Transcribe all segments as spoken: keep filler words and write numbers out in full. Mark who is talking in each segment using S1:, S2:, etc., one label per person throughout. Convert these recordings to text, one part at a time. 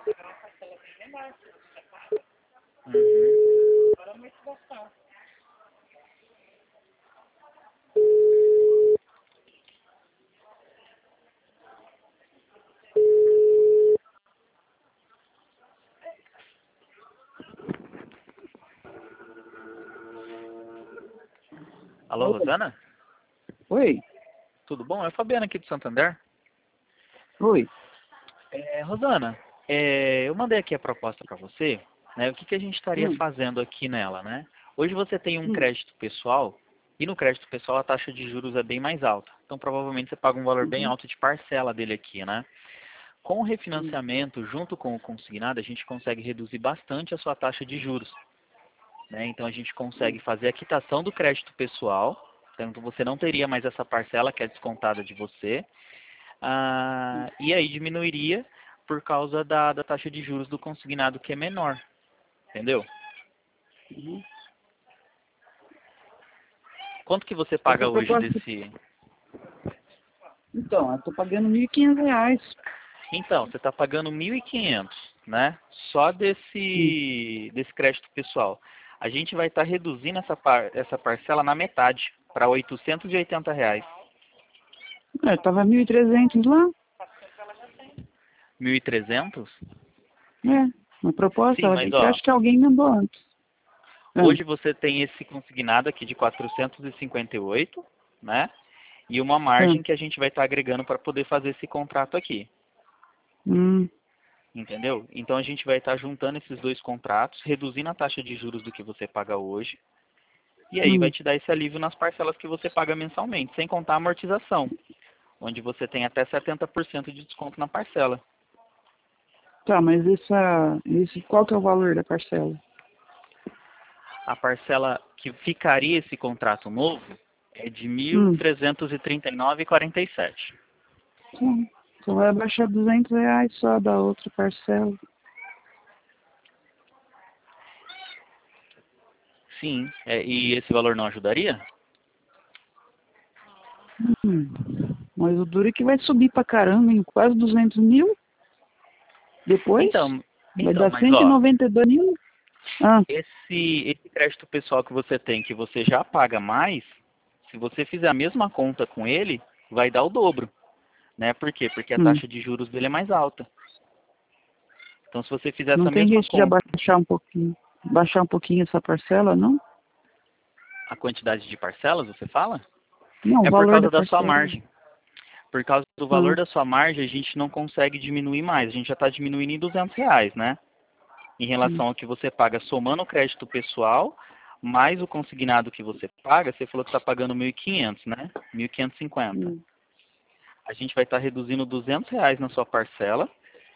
S1: Uhum. Alô,
S2: Oi.
S1: Rosana?
S2: Oi.
S1: Tudo bom? É o Fabiano aqui do Santander.
S2: Oi.
S1: É, Rosana, é, eu mandei aqui a proposta para você, né? O que, que a gente estaria
S2: Hum.
S1: fazendo aqui nela, né? Hoje você tem um
S2: Hum.
S1: crédito pessoal e no crédito pessoal a taxa de juros é bem mais alta. Então provavelmente você paga um valor bem
S2: Uhum.
S1: alto de parcela dele aqui, né? Com o
S2: Hum.
S1: refinanciamento junto com o consignado, a gente consegue reduzir bastante a sua taxa de juros, né? Então a gente consegue fazer a quitação do crédito pessoal, então você não teria mais essa parcela que é descontada de você, ah, e aí diminuiria por causa da, da taxa de juros do consignado que é menor, entendeu?
S2: Uhum.
S1: Quanto que você
S2: Essa
S1: paga hoje
S2: proposta.
S1: desse...
S2: Então, eu tô pagando mil e quinhentos reais.
S1: Então, você está pagando mil e quinhentos, né? Só
S2: Hum.
S1: desse, desse crédito pessoal. A gente vai estar reduzindo essa, par, essa parcela na metade, para oitocentos e oitenta reais.
S2: É, tava mil e trezentos lá.
S1: mil e trezentos?
S2: É, uma proposta.
S1: Sim, mas
S2: Eu
S1: ó,
S2: acho que alguém mandou antes. Ah.
S1: hoje você tem esse consignado aqui de quatrocentos e cinquenta e oito, né? E uma
S2: Ah.
S1: margem que a gente vai estar agregando para poder fazer esse contrato aqui.
S2: Hum.
S1: Entendeu? Então a gente vai estar juntando esses dois contratos, reduzindo a taxa de juros do que você paga hoje, e aí vai
S2: Hum.
S1: te dar esse alívio nas parcelas que você paga mensalmente, sem contar a amortização, onde você tem até setenta por cento de desconto na parcela.
S2: Tá, mas essa, esse, qual que é o valor da parcela?
S1: A parcela que ficaria esse contrato novo é de mil
S2: Hum.
S1: trezentos e trinta e nove vírgula quarenta e sete.
S2: Então, então vai abaixar duzentos reais só da outra parcela.
S1: Sim, é, e esse valor não ajudaria?
S2: Hum. Mas o duro é que vai subir pra caramba, em quase duzentos mil. Depois
S1: Então,
S2: vai
S1: então,
S2: dar
S1: mas
S2: cento e
S1: ó,
S2: noventa e dois mil. Ah.
S1: esse, esse crédito pessoal que você tem, que você já paga mais, se você fizer a mesma conta com ele, vai dar o dobro, né? Por quê? Porque a
S2: Hum.
S1: taxa de juros dele é mais alta. Então, se você fizer
S2: Não
S1: essa
S2: tem
S1: mesma
S2: jeito de
S1: conta,
S2: abaixar um pouquinho. Baixar um pouquinho essa parcela, não?
S1: a quantidade de parcelas, você fala?
S2: Não, o
S1: É por
S2: valor da
S1: causa da sua
S2: parcela.
S1: margem. Por causa do valor
S2: Ah.
S1: da sua margem, a gente não consegue diminuir mais. A gente já está diminuindo em duzentos reais, né? Em
S2: Hum.
S1: relação ao que você paga somando o crédito pessoal, mais o consignado que você paga, você falou que está pagando mil e quinhentos, né? mil quinhentos e cinquenta.
S2: Hum.
S1: A gente vai estar reduzindo duzentos reais na sua parcela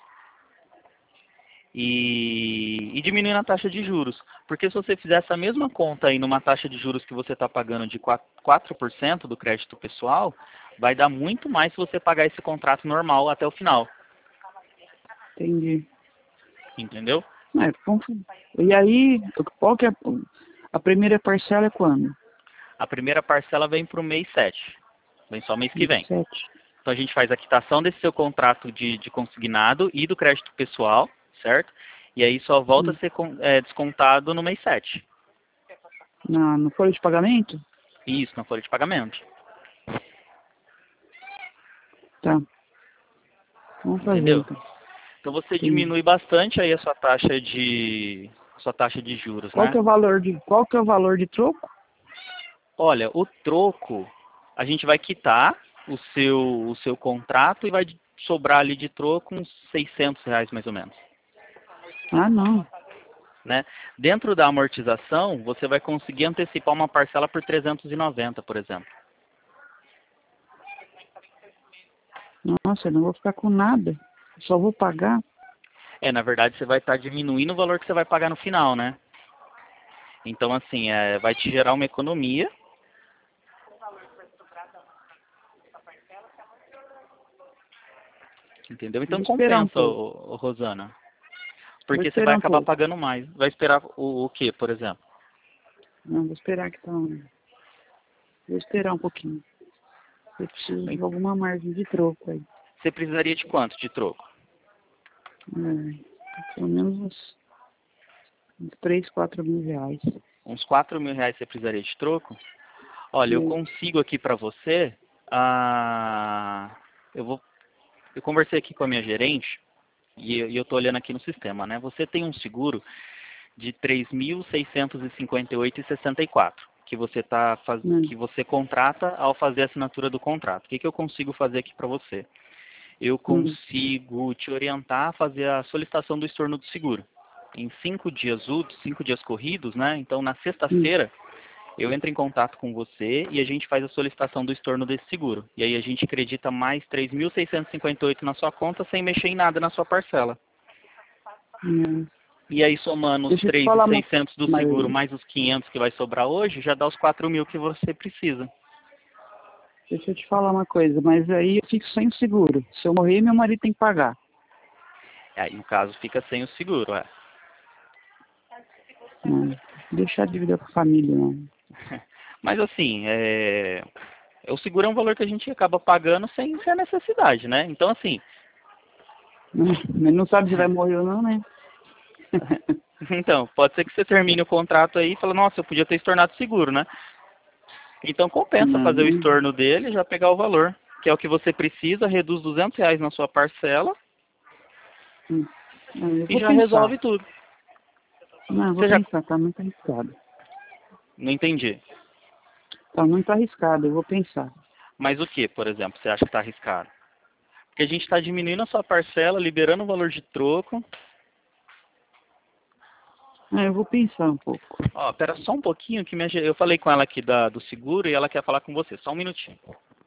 S1: e, e diminuindo a taxa de juros. Porque se você fizer essa mesma conta aí numa taxa de juros que você está pagando de quatro por cento do crédito pessoal, vai dar muito mais se você pagar esse contrato normal até o final.
S2: Entendi.
S1: Entendeu?
S2: É, confu- e aí, qual que é a, a primeira parcela é quando?
S1: A primeira parcela vem para o mês sete. Vem só mês que
S2: Dia
S1: vem.
S2: sete.
S1: Então a gente faz a quitação desse seu contrato de, de consignado e do crédito pessoal, certo? E aí só volta a
S2: Hum.
S1: ser com- é, descontado no mês sete.
S2: Na, no folha de pagamento?
S1: Isso, na folha de pagamento.
S2: Tá. Vamos fazer
S1: Entendeu?
S2: então.
S1: Então você
S2: Entendi.
S1: diminui bastante aí a sua taxa de a sua taxa de juros,
S2: Qual
S1: né?
S2: que é o valor de, qual que é o valor de troco?
S1: Olha, o troco, a gente vai quitar o seu o seu contrato e vai sobrar ali de troco uns seiscentos reais mais ou menos.
S2: Ah, não.
S1: Né? Dentro da amortização, você vai conseguir antecipar uma parcela por trezentos e noventa, por exemplo.
S2: Nossa, eu não vou ficar com nada. Só vou pagar.
S1: É, na verdade, você vai estar diminuindo o valor que você vai pagar no final, né? Então, assim, é, vai te gerar uma economia. Entendeu? Então
S2: Vou esperar um
S1: compensa,
S2: pouco.
S1: ô, ô, Rosana.
S2: Vou
S1: Porque você vai
S2: esperar um
S1: acabar
S2: pouco.
S1: pagando mais. Vai esperar o, o quê, por exemplo?
S2: Não, vou esperar que tá. Vou esperar um pouquinho. Eu preciso de alguma margem de troco aí.
S1: Você precisaria de quanto de troco?
S2: É. pelo menos uns, uns três, quatro mil reais.
S1: Uns quatro mil reais você precisaria de troco? Olha, eu
S2: Sim.
S1: consigo aqui para você, ah, eu vou, eu conversei aqui com a minha gerente, e, eu- e eu estou olhando aqui no sistema, né? Você tem um seguro de três mil seiscentos e cinquenta e oito reais e sessenta e quatro centavos, que você tá faz...
S2: Hum.
S1: que você contrata ao fazer a assinatura do contrato. O que, que eu consigo fazer aqui para você? Eu
S2: Hum.
S1: consigo te orientar a fazer a solicitação do estorno do seguro. Em cinco dias úteis, cinco dias corridos, né? Então, na
S2: Hum.
S1: sexta-feira, eu entro em contato com você e a gente faz a solicitação do estorno desse seguro. E aí a gente acredita mais três mil seiscentos e cinquenta e oito na sua conta sem mexer em nada na sua parcela.
S2: Hum.
S1: E aí, somando os
S2: Deixa eu te
S1: três mil
S2: falar
S1: e
S2: uma...
S1: seiscentos do
S2: Mas,
S1: seguro mais os quinhentos que vai sobrar hoje, já dá os quatro mil que você precisa.
S2: deixa eu te falar uma coisa, mas aí eu fico sem o seguro. Se eu morrer, meu marido tem que pagar.
S1: Aí, no caso, fica sem o seguro, é.
S2: Não. Deixar a dívida com a família, não.
S1: Mas assim, é... o seguro é um valor que a gente acaba pagando sem, sem a necessidade, né? Então, assim...
S2: Mas não sabe se vai morrer ou não, né?
S1: Então, pode ser que você termine o contrato aí e fale, nossa, eu podia ter estornado seguro, né? Então compensa
S2: Não,
S1: fazer o
S2: não.
S1: estorno dele e já pegar o valor, que é o que você precisa, reduz duzentos reais na sua parcela
S2: Hum. Ah, eu
S1: e
S2: vou
S1: já
S2: pensar.
S1: resolve tudo.
S2: Não, eu vou
S1: Você já...
S2: pensar, tá muito arriscado.
S1: Não entendi.
S2: Tá muito arriscado, eu vou pensar.
S1: Mas o que, por exemplo, você acha que está arriscado? Porque a gente está diminuindo a sua parcela, liberando o valor de troco.
S2: Ah, eu vou pensar um pouco.
S1: Ó, pera só um pouquinho que minha... ge- eu falei com ela aqui da, do seguro e ela quer falar com você. Só um minutinho.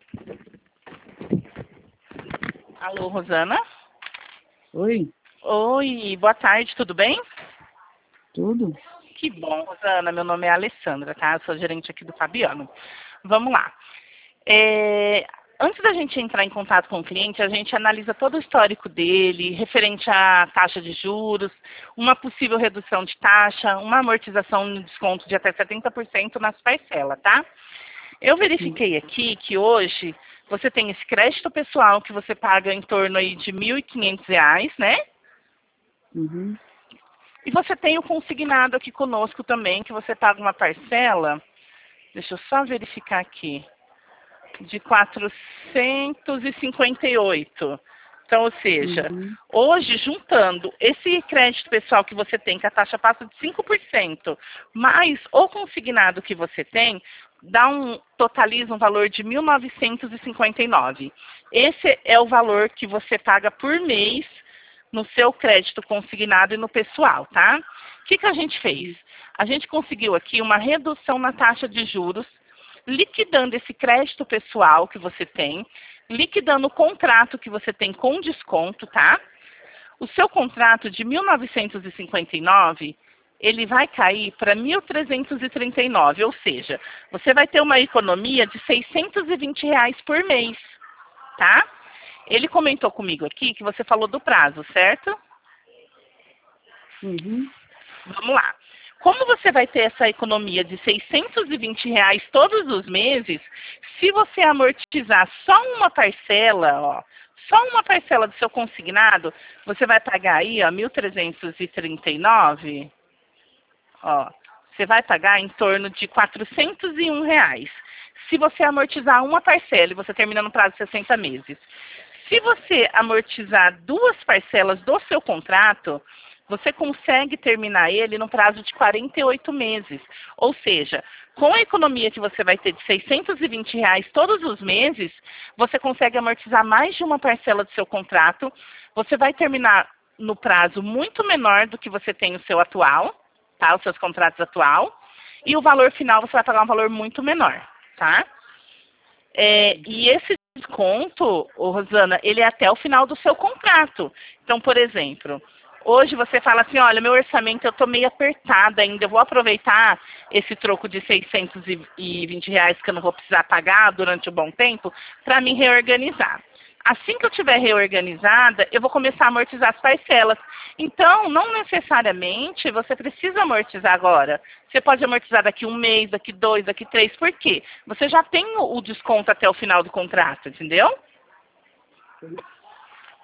S3: Alô, Rosana?
S2: Oi,
S3: Oi, boa tarde, tudo bem?
S2: tudo?
S3: Que bom, Rosana. Meu nome é Alessandra, tá? Eu sou gerente aqui do Fabiano. Vamos lá. É, Antes da gente entrar em contato com o cliente, a gente analisa todo o histórico dele, referente à taxa de juros, uma possível redução de taxa, uma amortização no desconto de até setenta por cento nas parcelas, tá? Eu
S2: Hum.
S3: verifiquei aqui que hoje você tem esse crédito pessoal que você paga em torno aí de mil e quinhentos reais, né?
S2: Uhum.
S3: E você tem o consignado aqui conosco também, que você paga uma parcela, deixa eu só verificar aqui, de quatrocentos e cinquenta e oito. Então, ou seja,
S2: Uhum.
S3: hoje, juntando esse crédito pessoal que você tem, que a taxa passa de cinco por cento, mais o consignado que você tem, dá um, totaliza um valor de mil novecentos e cinquenta e nove. Esse é o valor que você paga por mês no seu crédito consignado e no pessoal, tá? O que, que a gente fez? A gente conseguiu aqui uma redução na taxa de juros, liquidando esse crédito pessoal que você tem, liquidando o contrato que você tem com desconto, tá? O seu contrato de mil novecentos e cinquenta e nove, ele vai cair para mil trezentos e trinta e nove, ou seja, você vai ter uma economia de seiscentos e vinte reais por mês, tá? Ele comentou comigo aqui que você falou do prazo, certo?
S2: Uhum.
S3: Vamos lá. Como você vai ter essa economia de seiscentos e vinte reais todos os meses, se você amortizar só uma parcela, ó, só uma parcela do seu consignado, você vai pagar aí, ó, mil trezentos e trinta e nove, ó, você vai pagar em torno de quatrocentos e um reais. Se você amortizar uma parcela e você termina no prazo de sessenta meses. Se você amortizar duas parcelas do seu contrato, você consegue terminar ele no prazo de quarenta e oito meses. Ou seja, com a economia que você vai ter de seiscentos e vinte reais todos os meses, você consegue amortizar mais de uma parcela do seu contrato. Você vai terminar no prazo muito menor do que você tem o seu atual, tá? Os seus contratos atual. E o valor final você vai pagar um valor muito menor, tá? É, e esse desconto, ô, Rosana, ele é até o final do seu contrato. Então, por exemplo, hoje você fala assim, olha, meu orçamento eu estou meio apertada ainda, eu vou aproveitar esse troco de seiscentos e vinte reais que eu não vou precisar pagar durante um bom tempo para me reorganizar. Assim que eu estiver reorganizada, eu vou começar a amortizar as parcelas. Então, não necessariamente você precisa amortizar agora. Você pode amortizar daqui um mês, daqui dois, daqui três. Por quê? Você já tem o desconto até o final do contrato, entendeu?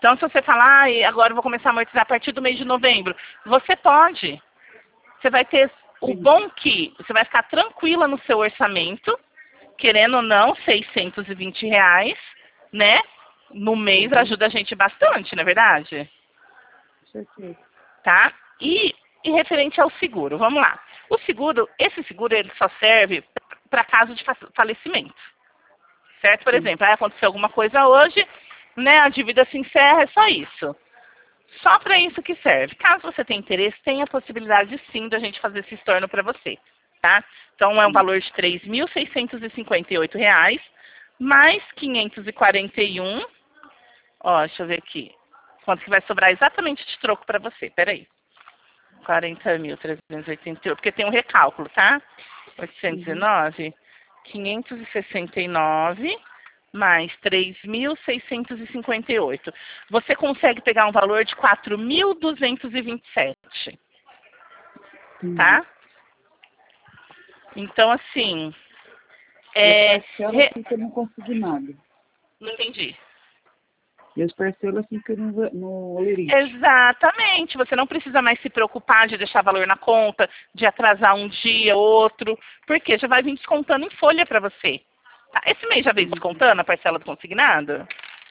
S3: Então, se você falar, ah, agora eu vou começar a amortizar a partir do mês de novembro, você pode. Você vai ter o bom que você vai ficar tranquila no seu orçamento, querendo ou não, seiscentos e vinte reais, né? No mês ajuda a gente bastante, não é verdade?
S2: Certeza.
S3: Tá? E, e referente ao seguro, vamos lá. O seguro, esse seguro, ele só serve para caso de fa- falecimento. Certo? Por
S2: Sim.
S3: exemplo, aí aconteceu alguma coisa hoje, né? A dívida se encerra, é só isso. Só para isso que serve. Caso você tenha interesse, tem a possibilidade sim da gente fazer esse estorno para você, tá? Então é um valor de três mil seiscentos e cinquenta e oito reais, mais quinhentos e quarenta e um. Ó, deixa eu ver aqui. Quanto que vai sobrar exatamente de troco para você? Peraí. quarenta mil trezentos e oitenta e oito, porque tem um recálculo, tá? oitocentos e dezenove, quinhentos e sessenta e nove mais três mil seiscentos e cinquenta e oito. Você consegue pegar um valor de quatro mil duzentos e vinte e sete, tá? Então, assim, é...
S2: E as parcelas
S3: re-
S2: ficam no consignado.
S3: Não entendi.
S2: E as parcelas ficam no, no olerite.
S3: Exatamente. Você não precisa mais se preocupar de deixar valor na conta, de atrasar um dia, outro, porque já vai vir descontando em folha para você. Tá? Esse mês já veio descontando a parcela do consignado?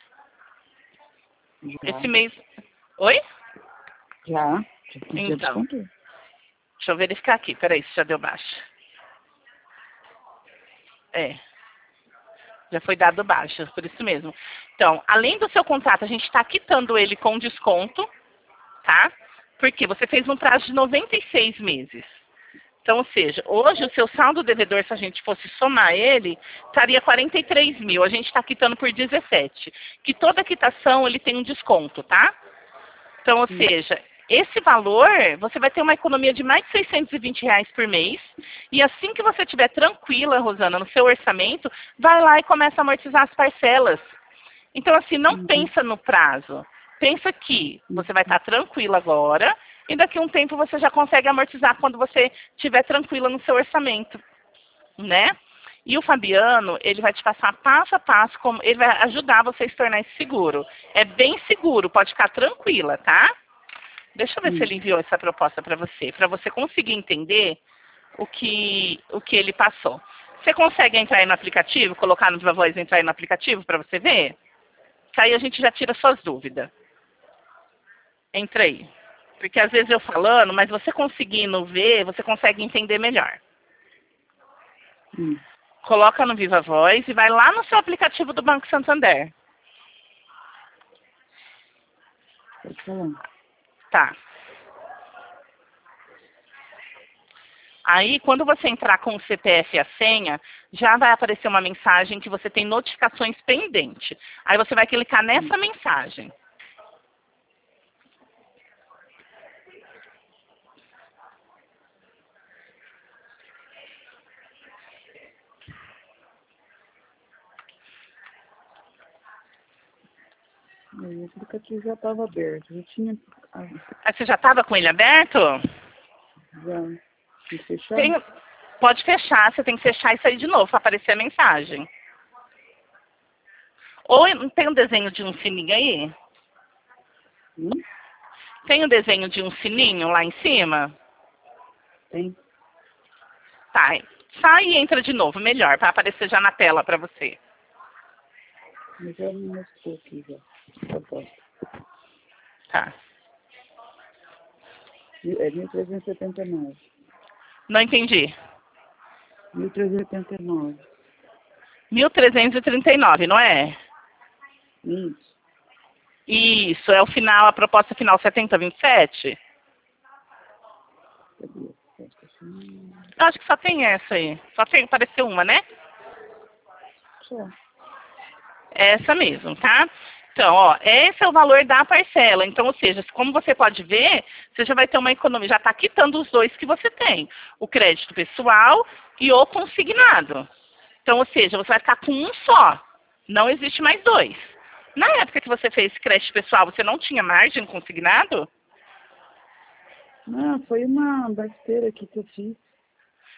S2: Já.
S3: Esse mês... Oi?
S2: Já. Já, já
S3: Então.
S2: descontou.
S3: Deixa eu verificar aqui. Peraí, se já deu baixa. É. Já foi dado baixa, por isso mesmo. Então, além do seu contrato, a gente está quitando ele com desconto, tá? Porque você fez um prazo de noventa e seis meses. Então, ou seja, hoje o seu saldo devedor, se a gente fosse somar ele, estaria quarenta e três mil. A gente está quitando por dezessete. Que toda quitação ele tem um desconto, tá? Então, ou seja, esse valor, você vai ter uma economia de mais de seiscentos e vinte reais por mês. E assim que você estiver tranquila, Rosana, no seu orçamento, vai lá e começa a amortizar as parcelas. Então, assim, não
S2: Uhum.
S3: pensa no prazo. Pensa que você vai estar tranquila agora e daqui a um tempo você já consegue amortizar quando você estiver tranquila no seu orçamento, né? E o Fabiano, ele vai te passar passo a passo, como ele vai ajudar você a se tornar esse seguro. É bem seguro, pode ficar tranquila, tá? Deixa eu ver
S2: Hum.
S3: se ele enviou essa proposta para você, para você conseguir entender o que, o que ele passou. Você consegue entrar aí no aplicativo, colocar no Viva Voz e entrar aí no aplicativo para você ver? Que aí a gente já tira suas dúvidas. Entra aí. Porque às vezes eu falando, mas você conseguindo ver, você consegue entender melhor.
S2: Hum.
S3: Coloca no Viva Voz e vai lá no seu aplicativo do Banco Santander.
S2: Pode falar.
S3: Tá. Aí, quando você entrar com o C P F e a senha, já vai aparecer uma mensagem que você tem notificações pendentes. Aí você vai clicar nessa mensagem.
S2: O aplicativo já estava aberto. Já tinha. Ah,
S3: Aí você já estava com ele aberto?
S2: já. E fechar?
S3: Tem- Pode fechar, você tem que fechar e sair de novo para aparecer a mensagem. Ou não tem um desenho de um sininho aí?
S2: Hum?
S3: Tem um desenho de um sininho lá em cima?
S2: Tem.
S3: Tá. Sai e entra de novo, melhor, para aparecer já na tela para você.
S2: Mas já me mostrou aqui já. Proposta.
S3: Tá.
S2: É mil trezentos e setenta e nove.
S3: Não entendi.
S2: mil trezentos e setenta e nove.
S3: mil trezentos e trinta e nove, não é?
S2: Isso.
S3: Isso, é o final, a proposta final setenta vinte e sete?
S2: Cadê? Acho que assim.
S3: Eu acho que só tem essa aí. Só tem, apareceu uma, né?
S2: Só.
S3: Essa mesmo, tá? Então, ó, esse é o valor da parcela. Então, ou seja, como você pode ver, você já vai ter uma economia, já está quitando os dois que você tem. O crédito pessoal e o consignado. Então, ou seja, você vai ficar com um só. Não existe mais dois. Na época que você fez crédito pessoal, você não tinha margem consignado?
S2: Não, foi uma besteira aqui que eu fiz.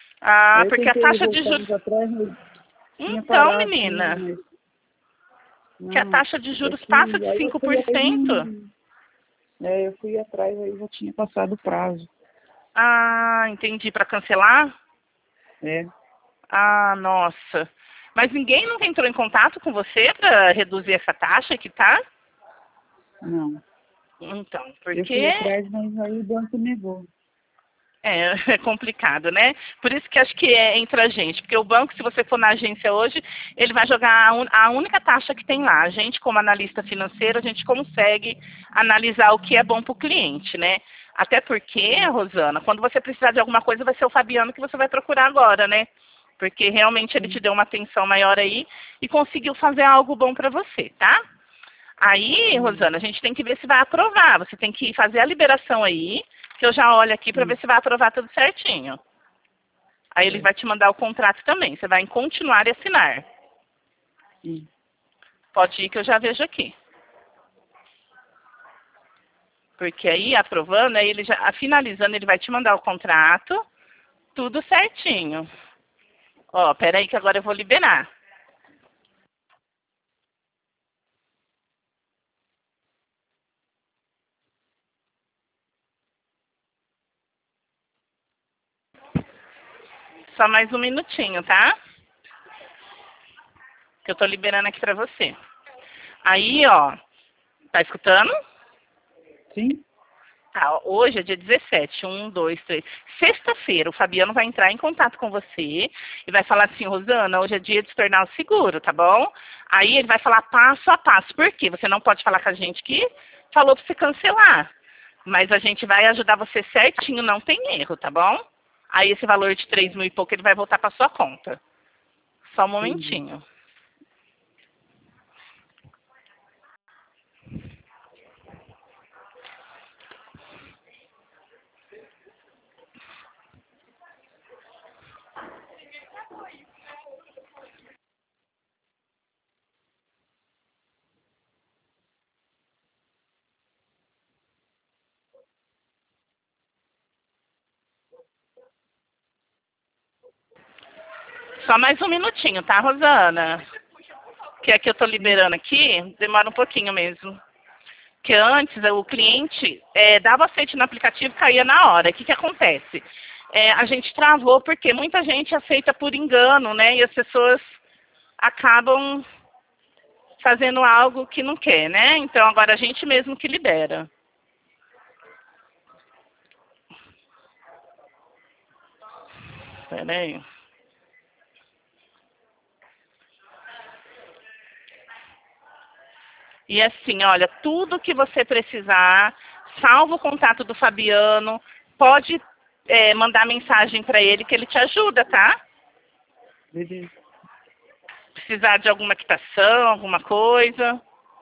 S3: Ah,
S2: Aí eu
S3: porque a
S2: tentei
S3: taxa de
S2: voltar
S3: juros...
S2: atrás, mas tinha
S3: Então,
S2: parado,
S3: menina...
S2: mas
S3: Que a
S2: Não,
S3: taxa de
S2: é
S3: juros
S2: que
S3: passa de
S2: aí eu
S3: cinco por
S2: fui atrás,
S3: cento.
S2: não- é, eu fui atrás, aí já tinha passado o prazo.
S3: Ah, entendi. Para cancelar?
S2: É,
S3: Ah, nossa. Mas ninguém nunca entrou em contato com você para reduzir essa taxa que tá?
S2: não.
S3: Então,
S2: Eu fui
S3: porque
S2: atrás, mas aí o banco negou.
S3: é, é complicado, né? Por isso que acho que é entre a gente. Porque o banco, se você for na agência hoje, ele vai jogar a, un, a única taxa que tem lá. A gente, como analista financeiro, a gente consegue analisar o que é bom para o cliente, né? Até porque, Rosana, quando você precisar de alguma coisa, vai ser o Fabiano que você vai procurar agora, né? Porque realmente ele te deu uma atenção maior aí e conseguiu fazer algo bom para você, tá? Aí, Rosana, a gente tem que ver se vai aprovar. Você tem que fazer a liberação aí, que eu já olho aqui para ver se vai aprovar tudo certinho. Aí ele vai te mandar o contrato também. Você vai em continuar e assinar.
S2: Sim.
S3: Pode ir que eu já vejo aqui. Porque aí, aprovando, aí ele já, finalizando, ele vai te mandar o contrato, tudo certinho. Ó, peraí que agora eu vou liberar. Só mais um minutinho, tá? Que eu tô liberando aqui pra você. Aí, ó, tá escutando?
S2: Sim?
S3: Tá, hoje é dia dezessete. Um, dois, três. Sexta-feira, o Fabiano vai entrar em contato com você e vai falar assim, Rosana, hoje é dia de se tornar o seguro, tá bom? Aí ele vai falar passo a passo. Por quê? Você não pode falar com a gente que falou pra você cancelar. Mas a gente vai ajudar você certinho, não tem erro, tá bom? Aí esse valor de três mil e pouco, ele vai voltar pra sua conta. Só um
S2: Entendi.
S3: momentinho. Só mais um minutinho, tá, Rosana? Que aqui eu tô liberando aqui, demora um pouquinho mesmo. Que antes o cliente é, dava aceite no aplicativo e caía na hora. O que, que acontece? É, a gente travou porque muita gente aceita por engano, né? E as pessoas acabam fazendo algo que não quer, né? Então agora a gente mesmo que libera. Peraí. E assim, olha, tudo que você precisar, salva o contato do Fabiano, pode é, mandar mensagem para ele que ele te ajuda, tá?
S2: Beleza.
S3: Precisar de alguma quitação, alguma coisa.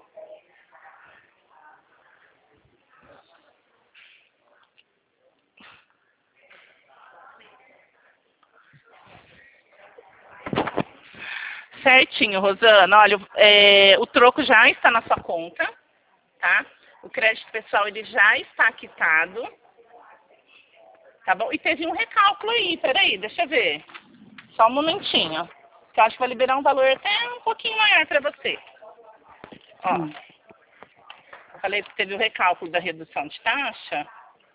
S3: Certinho, Rosana. Olha, é, o troco já está na sua conta, tá? O crédito pessoal ele já está quitado, tá bom? E teve um recálculo aí, peraí, deixa eu ver. Só um momentinho. Que eu acho que vai liberar um valor até um pouquinho maior para você. Ó,
S2: Hum.
S3: eu falei que teve o recálculo da redução de taxa.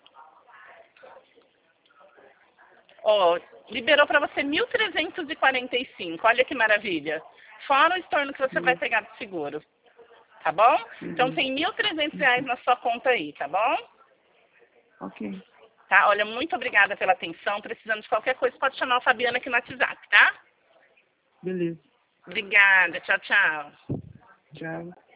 S3: Ó, liberou para você mil trezentos e quarenta e cinco. Olha que maravilha. Fora o estorno que você vai
S2: Hum.
S3: pegar do seguro. Tá bom? Então
S2: Uhum.
S3: tem mil e trezentos reais na sua conta aí, tá bom?
S2: Ok.
S3: Tá? Olha, muito obrigada pela atenção. Precisando de qualquer coisa, pode chamar o Fabiano aqui no WhatsApp, tá?
S2: Beleza.
S3: Obrigada. Tchau, tchau.
S2: Tchau.